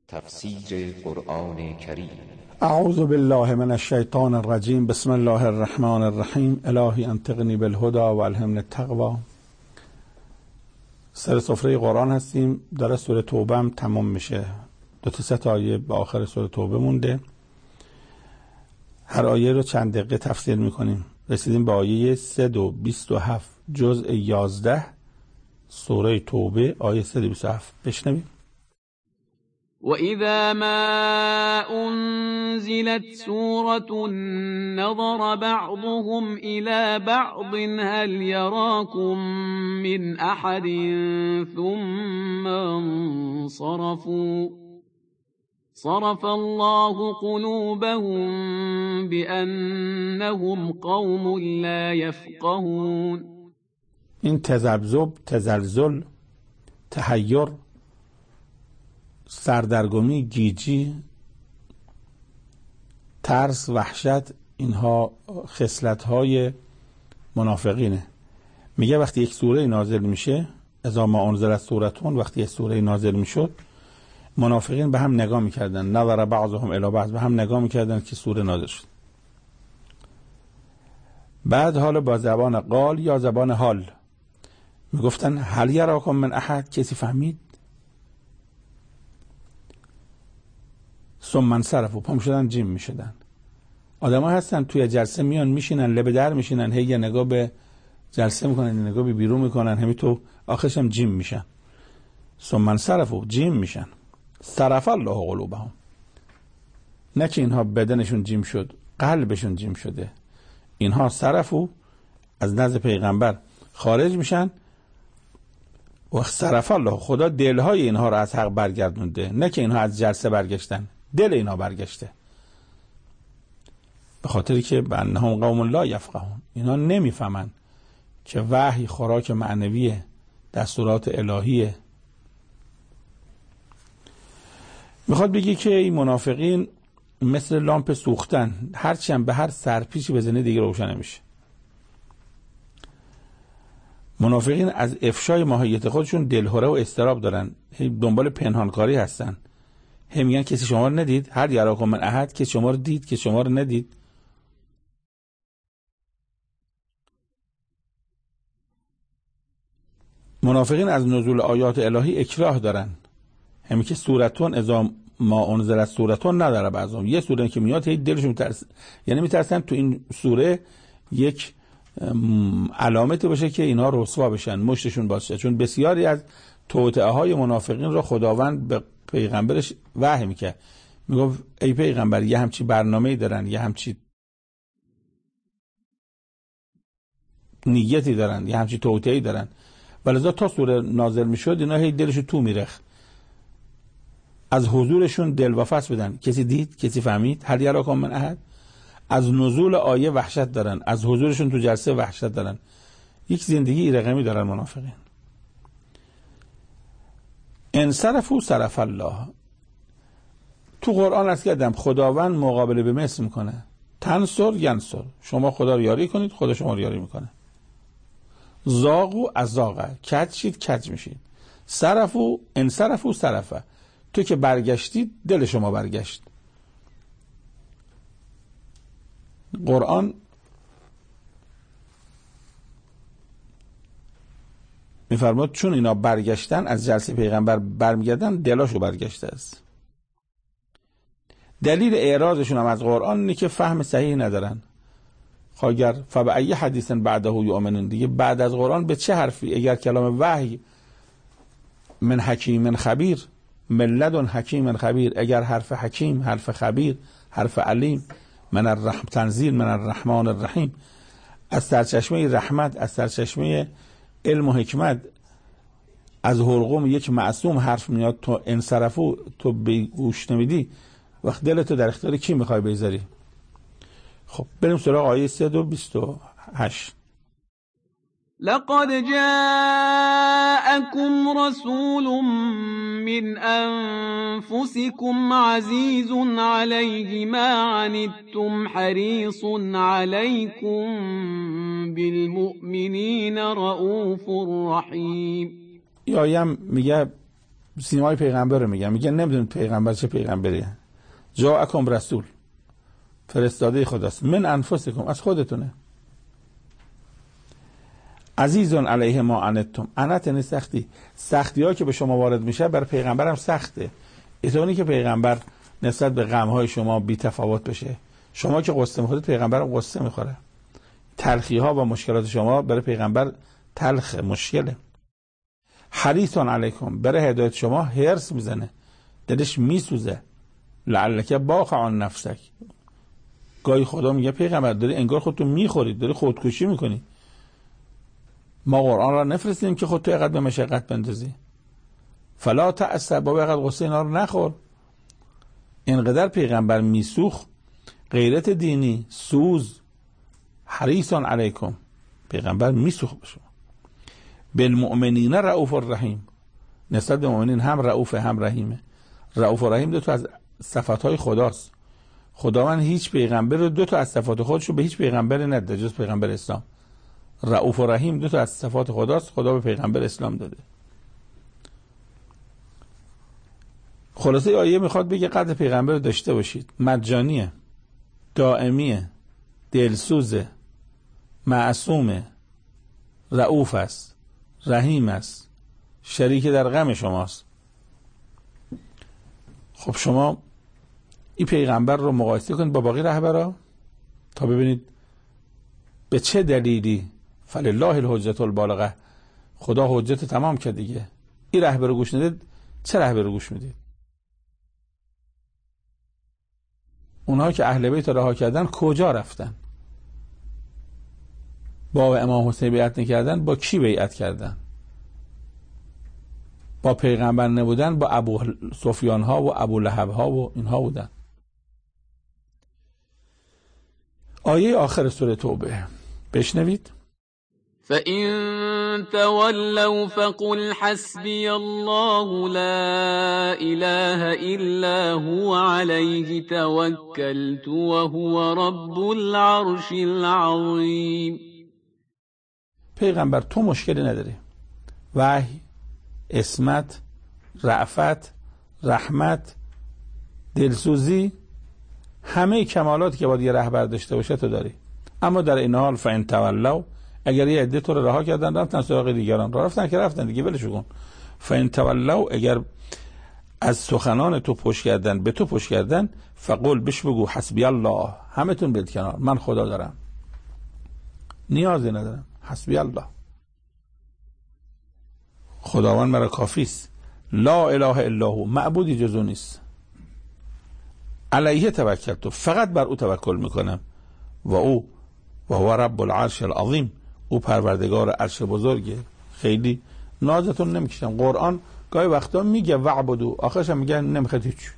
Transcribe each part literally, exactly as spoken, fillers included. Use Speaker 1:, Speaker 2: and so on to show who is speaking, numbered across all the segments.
Speaker 1: تفسیر قرآن کریم.
Speaker 2: اعوذ بالله من الشیطان الرجیم. بسم الله الرحمن الرحیم. الهی انطقنی بالهدى و الهمنی التقوی. سر سفره قرآن هستیم. داره سوره توبه هم تمام میشه. دو تا سه تا آیه به آخر سوره توبه مونده. هر آیه رو چند دقیقه تفسیر میکنیم. رسیدیم به آیه صد و بیست و هفت جزء یازده سوره توبه، آیه صد و بیست و هفت. بشنویم.
Speaker 3: وَإِذَا مَا أُنزِلَتْ سُورَةٌ نَظَرَ بَعْضُهُمْ إِلَى بَعْضٍ هَلْ يَرَاكُمْ مِنْ أَحَدٍ ثُمَّ انصَرَفُوا صَرَفَ اللَّهُ قُلُوبَهُم بِأَنَّهُمْ قَوْمٌ لَا يَفْقَهُونَ.
Speaker 2: این تذبذب، تزلزل، تحیر، سردرگمی، گیجی، ترس، وحشت، اینها خصلت‌های منافقینه. میگه وقتی یک سوره نازل میشه، اذا ما انزلت سورتون، وقتی یک سوره نازل میشد، منافقین به هم نگاه میکردن، نظر بعضهم الی بعض، به هم نگاه میکردن که سوره نازل شد. بعد حالا با زبان قال یا زبان حال میگفتن هل یراکم من احد، کسی فهمید؟ ثم انصرفوا، پا میشدن جیم میشدن. آدم ها هستن توی جلسه میان میشینن، لب در میشینن، هی یه نگاه به جلسه میکنن، یه نگاه به بیرون میکنن، همین تو آخرش هم جیم میشن. ثم انصرفوا، جیم میشن. صرف الله قلوبهم، نه که اینها بدنشون جیم شد، قلبشون جیم شده. اینها صرفو، از نزد پیغمبر خارج میشن و صرف الله، خدا دلهای اینها رو از حق برگردونده، نه که اینها از جلسه برگشتن، دل اینها برگشته. به خاطری که بانهم قوم لا یفقهون، اینها نمیفهمن که وحی خوراک معنویه، دستورات الهیه. میخواد بگی که این منافقین مثل لامپ سوختن، هرچی هم به هر سرپیچی بزنه دیگه روشن نمیشه. منافقین از افشای ماهیت خودشون دلهره و استراب دارن، دنبال پنهانکاری هستن. هم میگن کسی شما رو ندید، هر یراکم من احد، که شما رو دید که شما رو ندید. منافقین از نزول آیات الهی اکراه دارن. همین که سورتون اذا ما انزلت سورتون نداره، بعضم یه سوره که میاد هی دلشون میترس، یعنی میترسن تو این سوره یک علامتی باشه که اینا رسوا بشن، مشتشون باشه. چون بسیاری از توطئه های منافقین رو خداوند به پیغمبرش وحی میکرد، میگفت ای پیغمبر یه همچی برنامه‌ای دارن، یه همچی نیتی دارن، یه همچی توطئه‌ای دارن، ولذا تا سوره نازل میشد اینا هی دلشون تو میرخ، از حضورشون دل واپس بدن. کسی دید؟ کسی فهمید؟ هل یراکم من احد؟ از نزول آیه وحشت دارن، از حضورشون تو جلسه وحشت دارن. یک زندگی رقمی دارن منافقین. انصرفوا صرف الله، تو قرآن از کردم خداوند مقابله به مثل میکنه. تنصر ینصر، شما خدا رو یاری کنید، خدا شما رو یاری میکنه. زاغو ازاغه، کج شید کج میشید. صرفو انصرفوا صرفه، تو که برگشتید دل شما برگشت. قرآن میفرماد چون اینا برگشتن، از جلسه پیغمبر برمیگردن، دلاشو برگشته است. دلیل اعراضشون هم از قرآن اینه که فهم صحیح ندارن. خاگر فبأی حدیث بعده یؤمنون، دیگه بعد از قرآن به چه حرفی؟ اگر کلام وحی من حکیم خبیر، ملدن حکیم خبیر، اگر حرف حکیم، حرف خبیر، حرف علیم، من الرحم تنزیل من الرحمن الرحیم، از سرچشمه رحمت، از سرچشمه علم و حکمت، از حلقوم یک معصوم حرف میاد، تو انصرفو تو به گوش نمیدی، وقت دلتو در اختیار کی میخوای بذاری؟ خب بریم سراغ آیه صد و بیست و هشت.
Speaker 3: لقد جاءكم رسول من أنفسكم عزيز عليه ما عنتم حريص عليكم بالمؤمنين رؤوف رحيم.
Speaker 2: این آیه میگه سیمای پیغمبر رو میگن، میگن نمیدونید پیغمبر چه پیغمبریه. جاءکم رسول، فرستاده خداست، من انفسکم، از خودتونه. عزیزون علیه ما عنتم، عنت یعنی سختی، سختی ها که به شما وارد میشه برای پیغمبر هم سخته. اینطوری که پیغمبر نسبت به غم های شما بی تفاوت بشه، شما که قصه میخورید پیغمبر هم قصه میخوره. تلخی ها و مشکلات شما برای پیغمبر تلخ مشکله. حریصون علیکم، برای هدایت شما هرس میزنه، دلش میسوزه. لعلک باخع عن نفسک، گاهی خدا میگه پیغمبر داری انگار خودتو میخورید، داری خودکشی میکنی. ما قرآن را نفرستیم که خودتو اینقدر به مشقت بندازی. فلا تأسف، بابا اینقدر غصه اینا رو نخور. اینقدر پیغمبر میسوخ، غیرت دینی، سوز. حریصون علیکم، پیغمبر میسوخ بشو. بالمؤمنین رؤوف الرحیم، نسبت به مؤمنین هم رؤوف هم رحیمه. رؤوف و رحیم دو تا از صفاتهای خداست. خداوند هیچ پیغمبر رو دو تا از صفات خودش رو به هیچ پیغمبری نداده جز پیغمبر اسلام. رؤوف و رحیم دو تا از صفات خداست، خدا به پیغمبر اسلام داده. خلاصه آیه میخواد بگه قدر پیغمبر رو داشته باشید. مجانیه، دائمیه، دلسوزه، معصومه، رؤوف است، رحیم است، شریک در غم شماست. خب شما این پیغمبر رو مقایسه کنید با باقی رهبرا تا ببینید به چه دلیلی. فلله الحجة البالغه، خدا حجت تمام کرد دیگه. این رهبر رو گوش ندید، چه رهبر رو گوش میدید؟ اونها که اهل بیت رها کردن کجا رفتن؟ با امام حسین بیعت نکردن، با کی بیعت کردن؟ با پیغمبر نبودن، با ابو سفیان ها و ابو لهب ها و اینها بودن. آیه آخر سوره توبه بشنوید.
Speaker 3: فَإِن تَوَلَّوْا فَقُلْ حَسْبِيَ اللَّهُ لَا إِلَهَ إِلَّا هُوَ عَلَيْهِ تَوَكَّلْتُ وَهُوَ رَبُّ الْعَرْشِ الْعَظِيمِ.
Speaker 2: پیغمبر تو مشکلی نداری. وحی، عصمت، رأفت، رحمت، دلسوزی، همه کمالاتی که باید یه رهبر داشته باشه تو داری. اما در این حال فَإِن تَوَلَّوْا، اگر یه عده تو رو رها کردن رفتن سراغ دیگران، راه رفتن که رفتن دیگه، ولش کن. فَإِن تَوَلَّوْا، اگر از سخنان تو پشت کردن، به تو پشت کردن، فقل، بش بگو حسبی الله، همه تون برید کنار، من خدا دارم، نیازی ندارم، حسبی الله، خداوند مرا کافی است. لا اله الا هو، معبودی جز او نیست. علیه توکلت، فقط بر او توکل میکنم. و او و هو رب العرش العظیم، او پروردگار عرش بزرگه. خیلی نازتون نمیکشم. قرآن گاهی وقتا میگه وعبدو، آخرش هم میگه نمیخواد هیچ.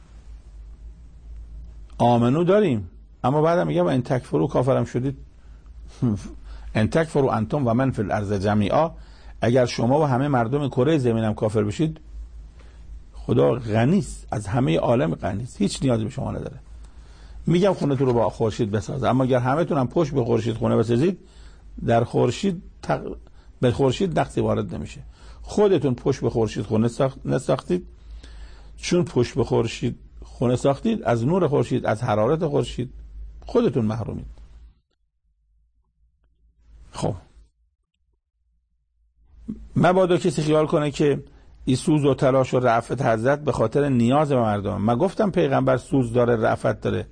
Speaker 2: آمنو داریم، اما بعدم میگه و ان تکفروا، کافرم شدید. ان تکفروا انتم و من فی الارض جمیعا، اگر شما و همه مردم کره زمینم کافر بشید، خدا غنی است، از همه عالم غنی است، هیچ نیازی به شما نداره. میگم خونه تو رو با خورشید بساز، اما اگر همه تون هم پشت به خورشید خونه بسازید، در خورشید تق... به خورشید نقصی وارد نمیشه. خودتون پشت به خورشید خونه ساخت... نساختید، چون پشت به خورشید خونه ساختید، از نور خورشید، از حرارت خورشید خودتون محرومید. خب مبادا کسی خیال کنه که این سوز و تلاش و رأفت حضرت به خاطر نیاز به مردم. من گفتم پیغمبر سوز داره، رأفت داره،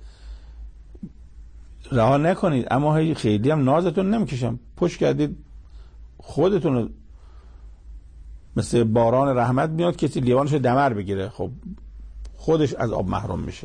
Speaker 2: رها نکنید. اما خیلی هم نازتون نمیکشم، پشت کردید خودتون، مثل باران رحمت میاد کسی لیوانشو دمر بگیره، خب خودش از آب محروم میشه.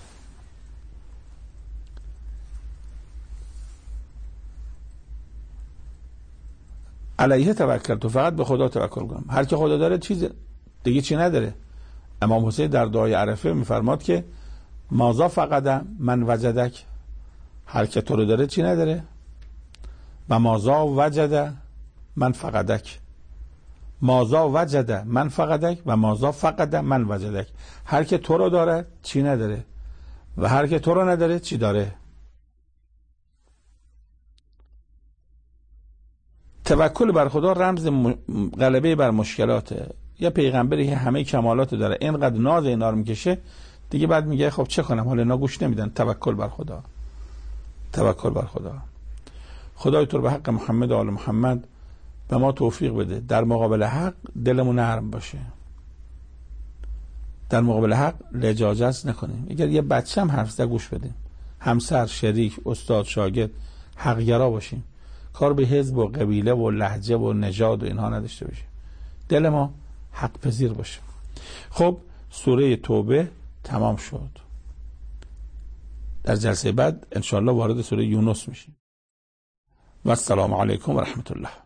Speaker 2: علیه توکل، تو فقط به خدا توکل کنم. هر که خدا داره چیز دیگه چی نداره. امام حسین در دعای عرفه میفرماد که مازا فقد من وجدک، هر که تو رو داره چی نداره. و مازا وجد من فقدک، مازا وجد من فقدک و مازا فقد من وجدک، هر که تو رو داره چی نداره و هر که تو رو نداره چی داره. توکل بر خدا رمز غلبه بر مشکلاته. یه پیغمبری که همه کمالات داره اینقدر ناز اینا رو میکشه دیگه، بعد میگه خب چه کنم، حالا اینا گوش نمیدن. توکل بر خدا، توکل بر خدا. خدای تو رو به حق محمد و آل محمد به ما توفیق بده در مقابل حق دلمون نرم باشه، در مقابل حق لجاجت نکنیم. اگر یه بچه هم حرف زده گوش بدیم، همسر، شریک، استاد، شاگرد حق‌گرا باشیم، کار به حزب و قبیله و لهجه و نژاد و اینها نداشته باشیم، دل ما حق پذیر باشه. خب سوره توبه تمام شد. در جلسه بعد انشاءالله وارد سوره یونس میشیم. و السلام علیکم و رحمت الله.